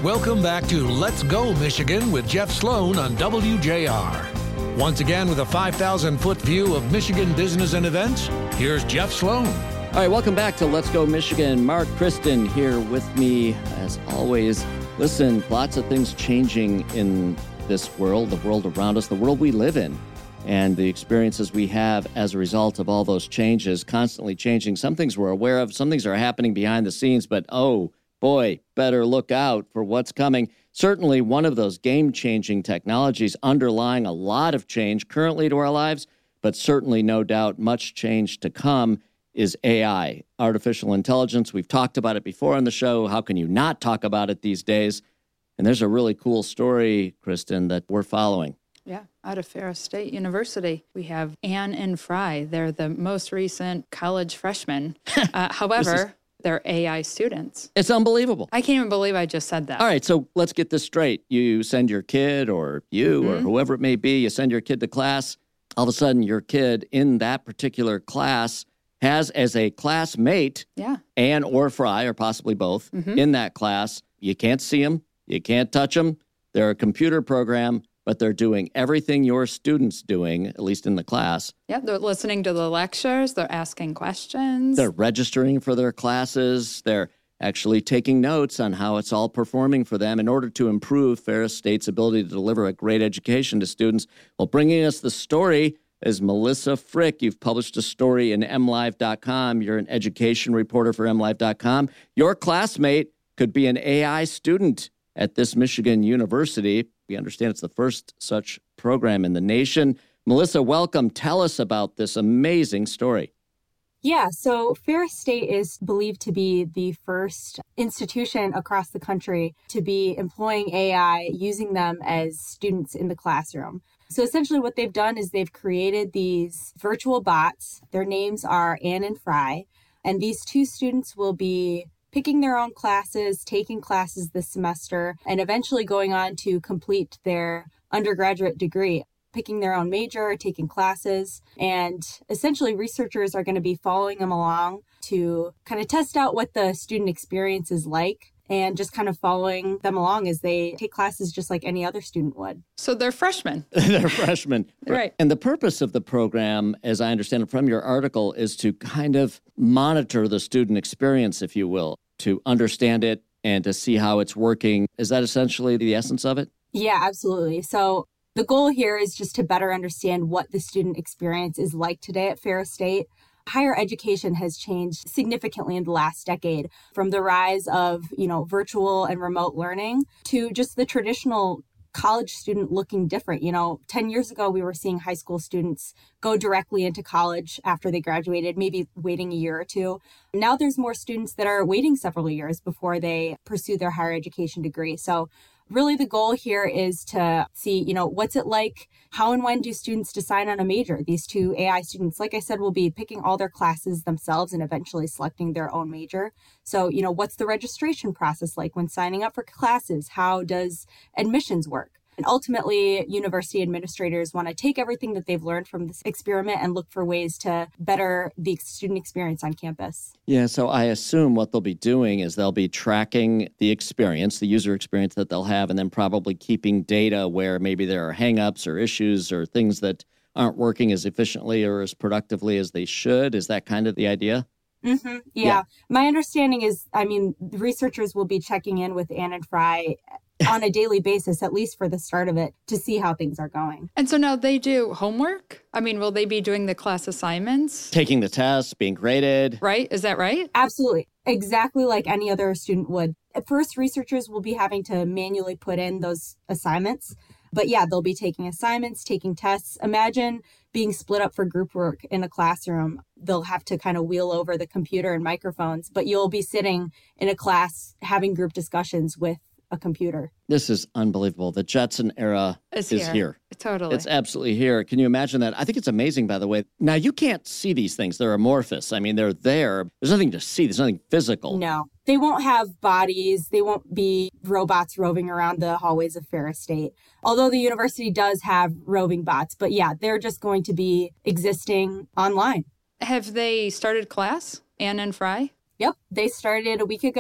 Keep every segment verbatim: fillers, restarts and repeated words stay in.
Welcome back to Let's Go Michigan with Jeff Sloan on W J R. Once again, with a five thousand foot view of Michigan business and events, here's Jeff Sloan. All right, welcome back to Let's Go Michigan. Mark Kristen here with me, as always. Listen, lots of things changing in this world, the world around us, the world we live in, and the experiences we have as a result of all those changes, constantly changing. Some things we're aware of, some things are happening behind the scenes, but oh, boy, better look out for what's coming. Certainly one of those game-changing technologies underlying a lot of change currently to our lives, but certainly no doubt much change to come is A I, artificial intelligence. We've talked about it before on the show. How can you not talk about it these days? And there's a really cool story, Kristen, that we're following. Yeah, out of Ferris State University, we have Anne and Fry. They're the most recent college freshmen. Uh, however, they're A I students. It's unbelievable. I can't even believe I just said that. All right, so let's get this straight. You send your kid or you mm-hmm. or whoever it may be, you send your kid to class. All of a sudden, your kid in that particular class has as a classmate yeah. Anne or Fry, or possibly both, mm-hmm. in that class. You can't see them. You can't touch them. They're a computer program, but they're doing everything your student's doing, at least in the class. Yeah, they're listening to the lectures. They're asking questions. They're registering for their classes. They're actually taking notes on how it's all performing for them in order to improve Ferris State's ability to deliver a great education to students. Well, bringing us the story is Melissa Frick. You've published a story in M Live dot com. You're an education reporter for M Live dot com. Your classmate could be an A I student at this Michigan university. We understand it's the first such program in the nation. Melissa, welcome. Tell us about this amazing story. Yeah, so Ferris State is believed to be the first institution across the country to be employing A I, using them as students in the classroom. So essentially what they've done is they've created these virtual bots. Their names are Anne and Fry, and these two students will be picking their own classes, taking classes this semester, and eventually going on to complete their undergraduate degree, picking their own major, taking classes. And essentially researchers are going to be following them along to kind of test out what the student experience is like, and just kind of following them along as they take classes just like any other student would. So they're freshmen. They're freshmen. Right. And the purpose of the program, as I understand it from your article, is to kind of monitor the student experience, if you will, to understand it and to see how it's working. Is that essentially the essence of it? Yeah, absolutely. So the goal here is just to better understand what the student experience is like today at Ferris State. Higher education has changed significantly in the last decade, from the rise of, you know, virtual and remote learning to just the traditional college student looking different. You know, ten years ago, we were seeing high school students go directly into college after they graduated, maybe waiting a year or two. Now there's more students that are waiting several years before they pursue their higher education degree. So really the goal here is to see, you know, what's it like? How and when do students decide on a major? These two A I students, like I said, will be picking all their classes themselves and eventually selecting their own major. So, you know, what's the registration process like when signing up for classes? How does admissions work? And ultimately, university administrators want to take everything that they've learned from this experiment and look for ways to better the student experience on campus. Yeah, so I assume what they'll be doing is they'll be tracking the experience, the user experience that they'll have, and then probably keeping data where maybe there are hangups or issues or things that aren't working as efficiently or as productively as they should. Is that kind of the idea? Mm-hmm. Yeah. yeah. My understanding is, I mean, researchers will be checking in with Anne and Fry on a daily basis, at least for the start of it, to see how things are going. And so now they do homework? I mean, will they be doing the class assignments? Taking the tests, being graded. Right? Is that right? Absolutely. Exactly like any other student would. At first, researchers will be having to manually put in those assignments. But yeah, they'll be taking assignments, taking tests. Imagine being split up for group work in a classroom. They'll have to kind of wheel over the computer and microphones, but you'll be sitting in a class having group discussions with a computer. This is unbelievable. The Jetson era it's is here. here. Totally. It's absolutely here. Can you imagine that? I think it's amazing, by the way. Now, you can't see these things. They're amorphous. I mean, they're there. There's nothing to see. There's nothing physical. No. They won't have bodies. They won't be robots roving around the hallways of Ferris State. Although the university does have roving bots. But yeah, they're just going to be existing online. Have they started class, Anne and Fry? Yep. They started a week ago.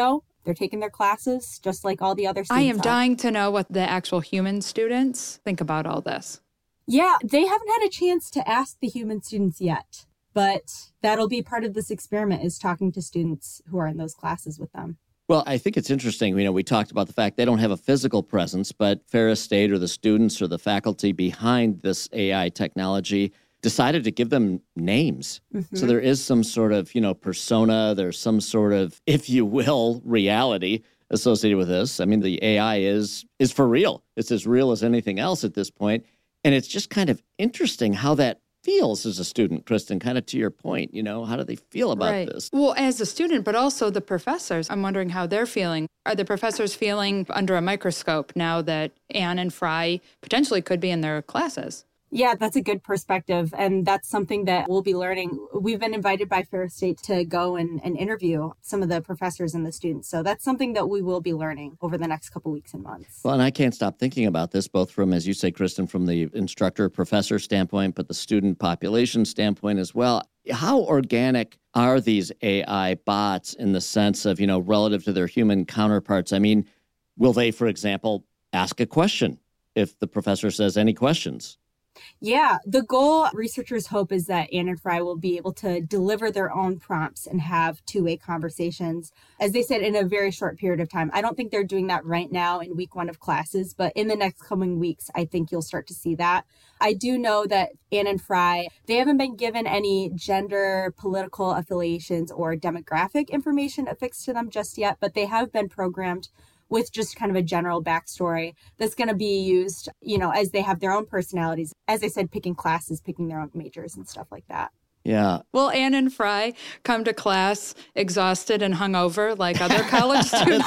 They're taking their classes just like all the other I students am are. dying to know what the actual human students think about all this. Yeah, they haven't had a chance to ask the human students yet, but that'll be part of this experiment, is talking to students who are in those classes with them. Well, I think it's interesting. You know, we talked about the fact they don't have a physical presence, but Ferris State or the students or the faculty behind this A I technology decided to give them names. Mm-hmm. So there is some sort of, you know, persona. There's some sort of, if you will, reality associated with this. I mean, the A I is is for real. It's as real as anything else at this point. And it's just kind of interesting how that feels as a student, Kristen, kind of to your point, you know, how do they feel about right. this? Well, as a student, but also the professors, I'm wondering how they're feeling. Are the professors feeling under a microscope now that Anne and Fry potentially could be in their classes? Yeah, that's a good perspective. And that's something that we'll be learning. We've been invited by Ferris State to go and, and interview some of the professors and the students. So that's something that we will be learning over the next couple weeks and months. Well, and I can't stop thinking about this, both from, as you say, Kristen, from the instructor, professor standpoint, but the student population standpoint as well. How organic are these A I bots in the sense of, you know, relative to their human counterparts? I mean, will they, for example, ask a question if the professor says any questions? Yeah, the goal, researchers hope, is that Anne and Fry will be able to deliver their own prompts and have two-way conversations, as they said, in a very short period of time. I don't think they're doing that right now in week one of classes, but in the next coming weeks, I think you'll start to see that. I do know that Anne and Fry, they haven't been given any gender, political affiliations, or demographic information affixed to them just yet, but they have been programmed with just kind of a general backstory that's going to be used, you know, as they have their own personalities. As I said, picking classes, picking their own majors and stuff like that. Yeah. Will Anne and Fry come to class exhausted and hungover like other college students?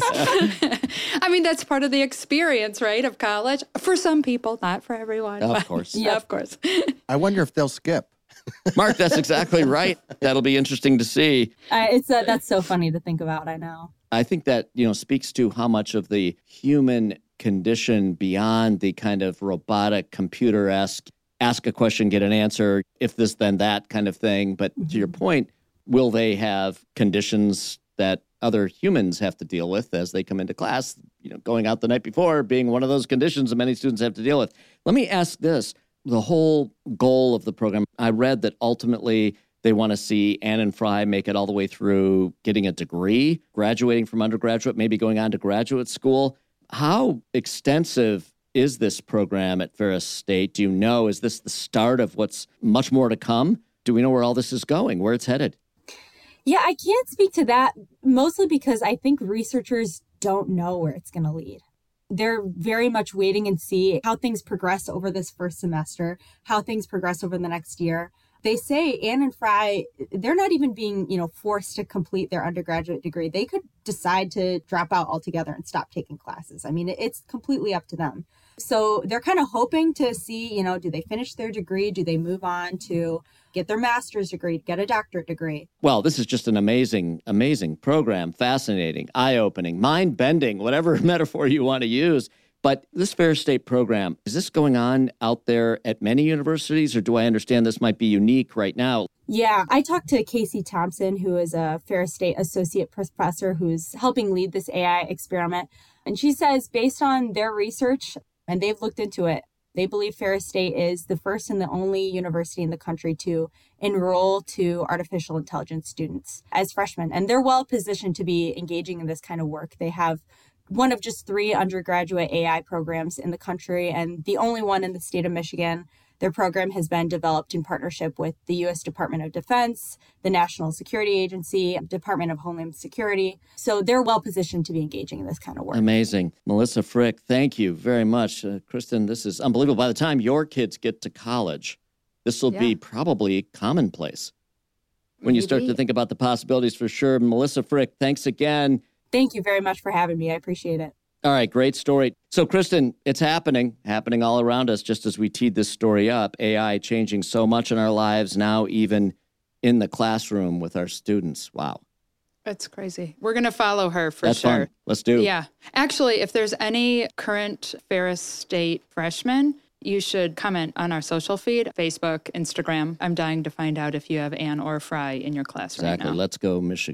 I mean, that's part of the experience, right, of college. For some people, not for everyone. Of course. Yeah, of course. I wonder if they'll skip. Mark, that's exactly right. That'll be interesting to see. Uh, it's uh, that's so funny to think about, I know. I think that, you know, speaks to how much of the human condition beyond the kind of robotic, computer-esque, ask a question, get an answer, if this, then that kind of thing. But mm-hmm. to your point, will they have conditions that other humans have to deal with as they come into class? You know, going out the night before being one of those conditions that many students have to deal with. Let me ask this. The whole goal of the program, I read that ultimately they want to see Anne and Fry make it all the way through getting a degree, graduating from undergraduate, maybe going on to graduate school. How extensive is this program at Ferris State? Do you know, is this the start of what's much more to come? Do we know where all this is going, where it's headed? Yeah, I can't speak to that, mostly because I think researchers don't know where it's going to lead. They're very much waiting and see how things progress over this first semester, how things progress over the next year. They say Anne and Fry, they're not even being, you know, forced to complete their undergraduate degree. They could decide to drop out altogether and stop taking classes. I mean, it's completely up to them. So they're kind of hoping to see, you know, do they finish their degree? Do they move on to get their master's degree, get a doctorate degree? Well, this is just an amazing, amazing program. Fascinating, eye-opening, mind-bending, whatever metaphor you want to use. But this Ferris State program, is this going on out there at many universities, or do I understand this might be unique right now? Yeah, I talked to Casey Thompson, who is a Ferris State associate professor who's helping lead this A I experiment. And she says, based on their research, and they've looked into it, they believe Ferris State is the first and the only university in the country to enroll to artificial intelligence students as freshmen. And they're well positioned to be engaging in this kind of work. They have one of just three undergraduate A I programs in the country, and the only one in the state of Michigan. Their program has been developed in partnership with the U S Department of Defense, the National Security Agency, Department of Homeland Security. So they're well positioned to be engaging in this kind of work. Amazing. Melissa Frick, thank you very much. Uh, Kristen, this is unbelievable. By the time your kids get to college, this will yeah. be probably commonplace. When Maybe. you start to think about the possibilities, for sure. Melissa Frick, thanks again. Thank you very much for having me. I appreciate it. All right, great story. So, Kristen, it's happening, happening all around us, just as we teed this story up. A I changing so much in our lives now, even in the classroom with our students. Wow. That's crazy. We're going to follow her for That's sure. Fun. Let's do. Yeah. Actually, if there's any current Ferris State freshmen, you should comment on our social feed, Facebook, Instagram. I'm dying to find out if you have Anne or Fry in your class exactly. right now. Let's go, Michigan.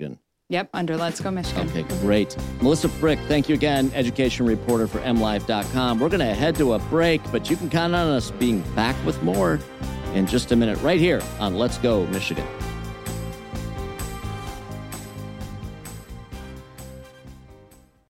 Yep, under Let's Go Michigan. Okay, great. Melissa Frick, thank you again, education reporter for M Live dot com. We're going to head to a break, but you can count on us being back with more in just a minute right here on Let's Go Michigan.